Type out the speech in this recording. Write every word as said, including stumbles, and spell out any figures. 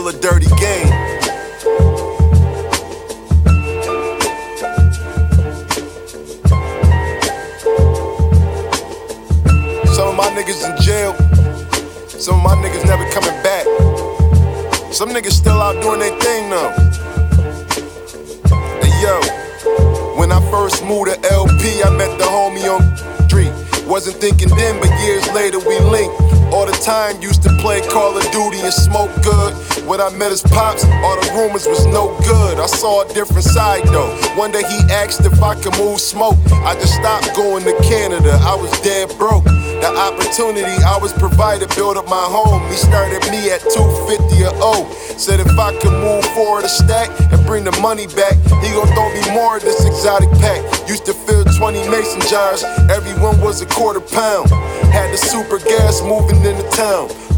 a dirty game. Some of my niggas in jail. Some of my niggas never coming back. Some niggas still out doing their thing now. Hey yo, when I first moved to L P, I met the homie on street. Wasn't thinking then, but years later we linked. All the time used to play Call of Duty and smoke good. When I met his pops, all the rumors was no good. I saw a different side though. One day he asked if I could move smoke. I just stopped going to Canada, I was dead broke. The opportunity I was provided built up my home. He started me at two fifty a O. Said if I could move forward a stack and bring the money back, he gon' throw me more of this exotic pack. Used to fill twenty mason jars, every one was a quarter pound. Had the super gas moving into town.